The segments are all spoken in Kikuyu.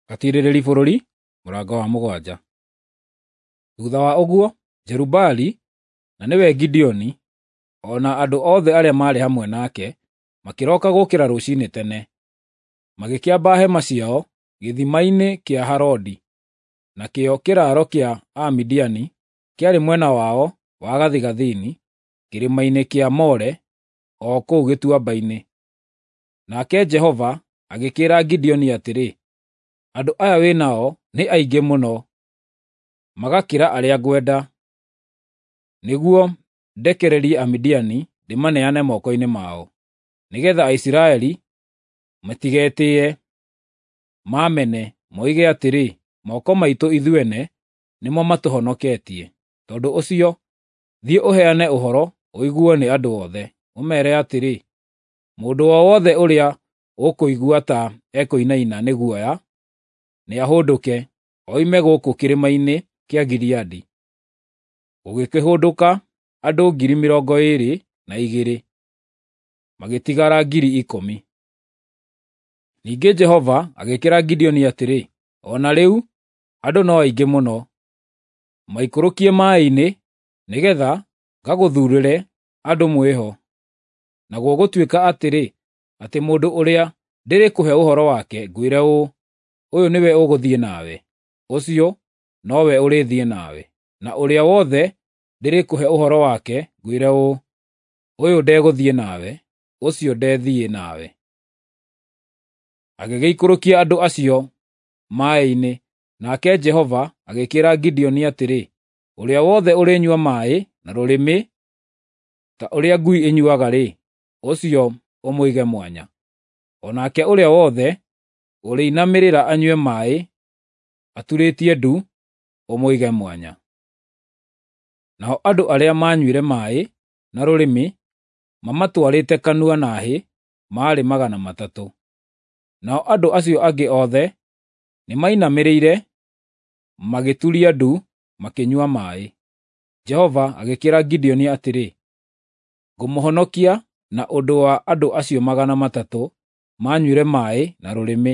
Gatirĩrĩri bũrũri mũrango wa mũgwanja. Thutha wa ũguo, Jerubaali, na nĩwe Gideoni, o na andũ othe arĩa maarĩ hamwe nake, makĩroka gũũkĩra rũciinĩ tene. Magĩkĩamba hema ciao gĩthima-inĩ kĩa Harodi, nakĩo kĩraaro kĩa Amidiani kĩarĩ mwena wao wa gathigathini, kĩrĩma-inĩ kĩa More, o kũu gĩtuamba-inĩ. Nake Jehova agĩkĩĩra Gideoni atĩrĩ, andũ aya wĩ nao nĩ aingĩ mũno, magakĩra arĩa ngwenda, nĩguo ndekererie Amidiani ndĩmaneane moko-inĩ mao, nĩgeetha Aisiraeli matigetĩĩe, maamene, moige atĩrĩ, moko maitũ ithuĩ ene nĩmo matũhonoketie. Tondũ ũcio, thiĩ ũheane ũhoro ũiguo nĩ andũ othe, ũmeere atĩrĩ, mũndũ o wothe ũrĩa ũkũigua ta ekũinaina nĩ guoya, nĩahũndũke, oime gũkũ kĩrĩma-inĩ kĩa Gileadi. Gũgĩkĩhũndũka andũ 22,000, magĩtigara 10,000. Ningĩ Jehova agĩkĩra Gideoni atĩrĩ, o na rĩu andũ no aingĩ mũno, maikũrũkie maaĩ-inĩ, nĩgeetha ngagũthuurĩre andũ mwĩho. Naguo gũtuĩka atĩrĩ, atĩ mũndũ ũrĩa ndĩrĩkũhe ũhoro wake ngwĩre ũũ, ũyũ nĩwe ũgũthiĩ nawe, ũcio nowe ũrĩthiĩ nawe, na ũrĩa wothe ndĩrĩkũhe ũhoro wake ngwĩre ũũ, ũyũ ndegũthiĩ nawe, ũcio ndethiĩ nawe. Agĩgĩikũrũkia andũ acio maaĩ-inĩ, nake Jehova agĩkĩĩra Gideoni atĩrĩ, ũrĩa wothe ũrĩnyua maaĩ na rũrĩmĩ ta ũrĩa ngui ĩnyuaga-rĩ, ũcio ũmũige mwanya. O nake ũrĩa wothe ũrĩinamĩrĩra anyue maaĩ aturĩtie ndu, ũmũige mwanya. Nao andũ arĩa maanyuire maaĩ na rũrĩmĩ mamatwarĩte kanua na hĩ maarĩ 300. Nao andũ acio angĩ othe nĩmainamĩrĩire, magĩturia ndu, makĩnyua maaĩ. Jehova agĩkĩĩra Gideoni atĩrĩ, ngũmũhonokia na ũndũ wa andũ acio 300 maanyuire maaĩ na rũrĩmĩ,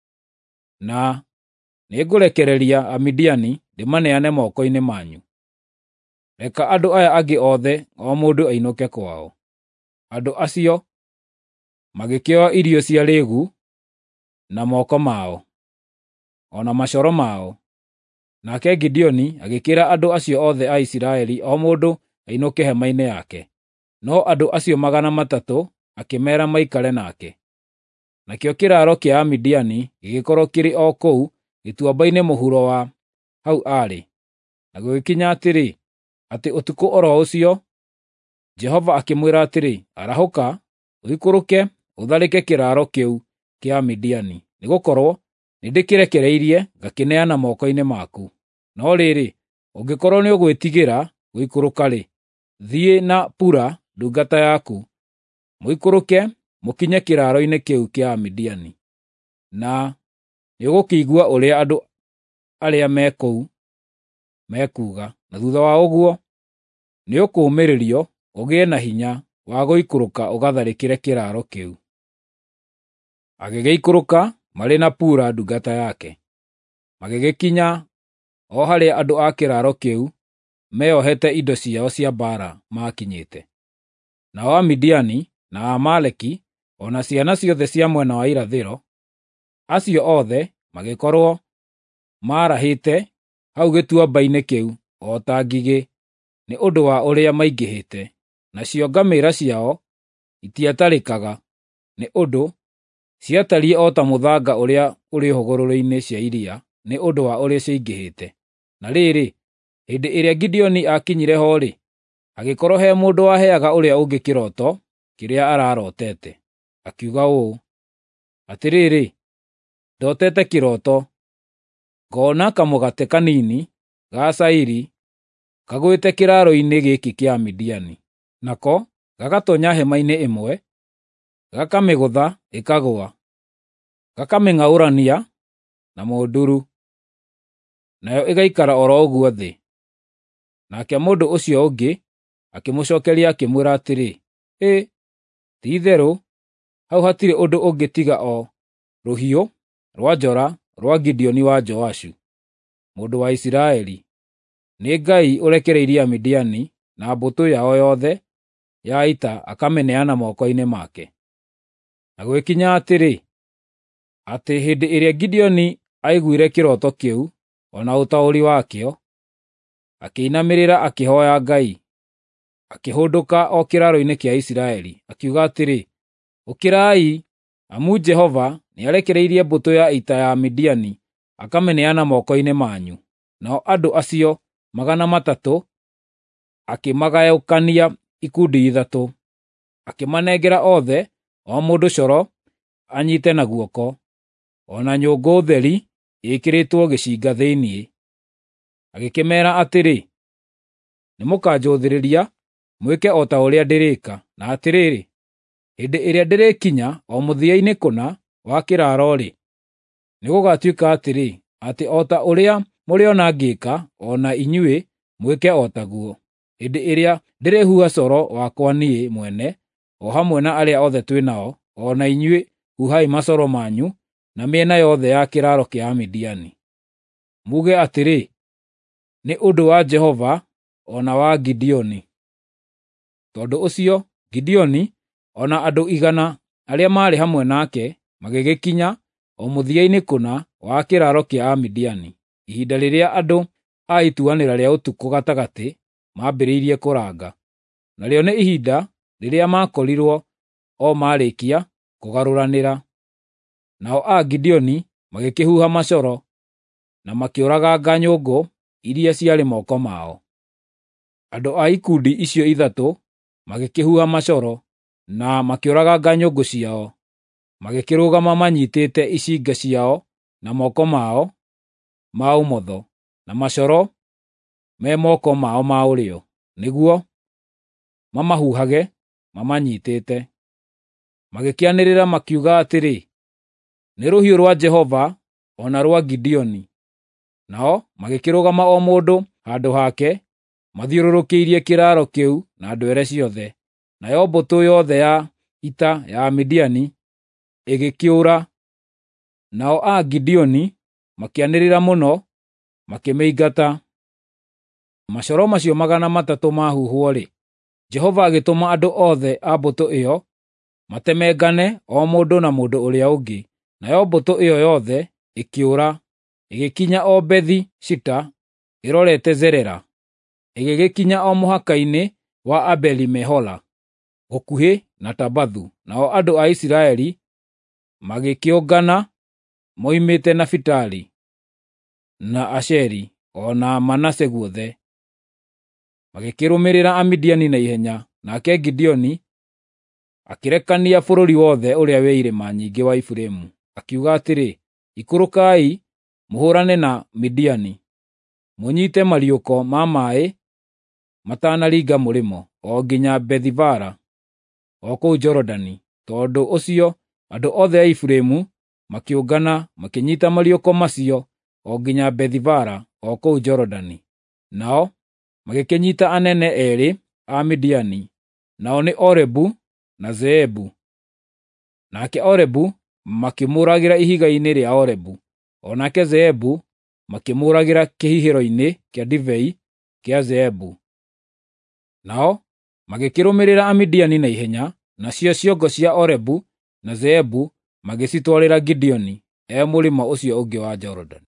na nĩngũrekereria Amidiani ndĩmaneane moko-inĩ manyu. Reka andũ aya angĩ othe o mũndũ ainũke kwao. Andũ acio magĩkĩoya irio cia rĩĩgu na moko mao, o na macoro mao. Nake Gideoni agĩkĩĩra andũ acio othe a Isiraeli o mũndũ ainũke hema-inĩ yake. No andũ acio 300 akĩmeera maikare nake. Nakĩo kĩraaro kĩa Amidiani gĩgĩkorwo kĩrĩ o kũu gĩtuamba-inĩ mũhuro wa hau aarĩ. Na gũgĩkinya atĩrĩ, atĩ ũtukũ o ro ũcio, Jehova akĩmwĩra atĩrĩ, arahũka, ũikũrũke, ũtharĩke kĩraaro kĩu kĩa Amidiani, nĩgũkorwo nĩndĩkĩrekereirie ngakĩneana moko-inĩ maku. No rĩrĩ, ũngĩkorwo nĩũgwĩtigĩra gũikũrũka-rĩ, thiĩ na Pura ndungata yaku, mũikũrũke mũkinye kĩraaro-inĩ kĩu kĩa Amidiani. Na nĩũgũkĩigua ũrĩa andũ arĩa me kũu mekuuga, na thuutha wa ũguo nĩũkũũmĩrĩrio ũgĩe na hinya wa gũikũrũka ũgatharĩkĩre kĩraaro kĩu. Agĩgĩikũrũka marĩ na Pura ndungata yake, magĩgĩkinya o harĩa andũ a kĩraaro kĩu meeohete indo ciao cia mbaara maakinyĩte. Nao Amidiani na Amaleki, o na ciana ciothe cia mwena wa irathĩro, acio othe magĩkorwo maarahĩte hau gĩtuamba-inĩ kĩu o ta ngigĩ nĩ ũndũ wa ũrĩa maingĩhĩte, nacio ngamĩĩra ciao itiatarĩkaga, nĩ ũndũ ciatariĩ o ta mũthanga ũrĩa ũrĩ hũgũrũrũ-inĩ cia iria nĩ ũndũ wa ũrĩa cioingĩhĩte. Na rĩrĩ, hĩndĩ ĩrĩa Gideoni aakinyire ho-rĩ, hagĩkorwo he mũndũ waheaga ũrĩa ũngĩ kĩroto kĩrĩa ararotete. Akiuga ũũ, atĩrĩrĩ, ndotete kĩroto, ngoona kamũgate kanini ga cairi kagwĩte kĩraaro-inĩ gĩkĩ kĩa Amidiani, nako gagatoonya hema-inĩ ĩmwe, gakamĩgũtha ĩkagũa, gakamĩng'aũrania na mũnduru, nayo ĩgaikara o ro ũguo thĩ. Nake mũndũ ũcio ũngĩ akĩmũcookeria akĩmwĩra atĩrĩ, ti-itherũ, hau hatirĩ ũndũ ũngĩ tiga o rũhiũ rwa njora rwa Gideoni wa Joashu, mũndũ wa Isiraeli. Nĩ Ngai ũrekereirie Amidiani na mbũtũ yao yothe ya ita akameneana moko-inĩ make. Na gwĩkinya atĩ hĩndĩ ĩrĩa Gideoni aiguire kĩroto kĩu ona ũtaũri wakĩo, akĩinamĩrĩra akĩhoya Ngai, akĩhũndũka o kĩraro-inĩ kĩa Isiraeli, akiuga atĩrĩ, ũkĩrai, amu Jehova nĩarekereirie mbũtũ ya ita ya Amidiani akameneana moko-inĩ manyu. Nao andũ acio 300 akĩmagayũkania ikundi ithatũ, akĩmanengera othe o mũndũ coro anyiite na guoko, ona nyũngũ theri ĩkĩrĩtwo gĩcinga thĩinĩ. Agĩkĩmeera atĩrĩ, nĩmũkanjũthĩrĩria mwĩke o ta ũrĩa ndĩrĩka, na atĩrĩrĩ, hĩndĩ ĩrĩa ndĩrĩkinya o mũthia-inĩ kũna wa kĩraro-rĩ, nĩgũgatuĩka atĩ o ta ũrĩa mũrĩona ngĩka, o na inyuĩ mwĩke o taguo. Hĩndĩ ĩrĩa ndĩrĩhuha coro wakwa niĩ mwene, o hamwe na arĩa othe twĩ nao, o na inyuĩ huhai macoro manyu na mĩena yothe ya kĩraro kĩa Amidiani. Muge atĩrĩ, nĩ ũndũ wa Jehova o na wa Gideoni. Tondũ ũcio, Gideoni o na andũ 100 arĩa maarĩ hamwe nake magĩgĩkinya o mũthia-inĩ kũna wa kĩraro kĩa Amidiani, ihinda rĩrĩa andũ a ituanĩra rĩa ũtukũ gatagatĩ maambĩrĩirie kũranga. Narĩo nĩ ihinda rĩrĩa makorirwo o maarĩkia kũgarũranĩra. Nao a Gideoni magĩkĩhuha macoro na makĩũraganga nyũngũ iria ciarĩ moko mao. Andũ a ikundi icio ithatũ magĩkĩhuha macoro na makĩũraganga nyũngũ ciao, magĩkĩrũgama manyiitĩte icinga ciao na moko mao ma ũmotho, na macoro me moko mao ma ũrĩo, nĩguo mamahuhage mamanyiitĩte. Magĩkĩanĩrĩra makiuga atĩrĩ, nĩ rũhiũ rwa Jehova o na rwa Gideoni. Nao magĩkĩrũgama o mũndũ handũ hake, mathiũrũrũkĩirie kĩraro kĩu na ndwere ciothe. Nayo mbũtũ yothe ya ita ya Amidiani ĩgĩkĩũra. Nao a Gideoni makĩanĩrĩra mũno, makĩmĩingata. Macoro macio 300 mahuhwo-rĩ, Jehova agĩtũma andũ othe a mbũtũ ĩyo matemengane o mũndũ na mũndũ ũrĩa ũngĩ. Nayo mbũtũ ĩyo yothe ĩkĩũra, ĩgĩkinya o Bethi-Shita ĩrorete Zerera, ĩgĩgĩkinya o mũhaka-inĩ wa Abeli-Mehola gũkuhĩ na Tabathu. Nao andũ a Isiraeli magĩkĩũngana moimĩte Nafitali na Asheri o na Manase guothe, magĩkĩrũmĩrĩra Amidiani na ihenya. Nake Gideoni akĩrekania bũrũri wothe ũrĩa wĩ irĩma nyingĩ wa Efiraimu, akiuga atĩrĩ, ikũrũkai mũhũrane na Midiani, mũnyiite mariũko ma maaĩ matanaringa mũrĩmo o nginya Bethi-Bara o kũu Jorodani. Tondũ ũcio andũ othe a Efiraimu makĩũngana makĩnyiita mariũko macio o nginya Bethi-Bara o kũu Jorodani. Nao magĩkĩnyiita anene eerĩ a Midiani, nao nĩ Orebu na Zeebu. Nake Orebu makĩmũragĩra ihiga-inĩ rĩa Orebu, o nake Zeebu makĩmũragĩra kĩhihĩro-inĩ kĩa ndibei kĩa Zeebu. Nao magĩkĩrũmĩrĩra Amidiani na ihenya, nacio ciongo cia Orebu na Zeebu magĩcitwarĩra Gideoni mũrĩmo ũcio ũngĩ wa Jorodani.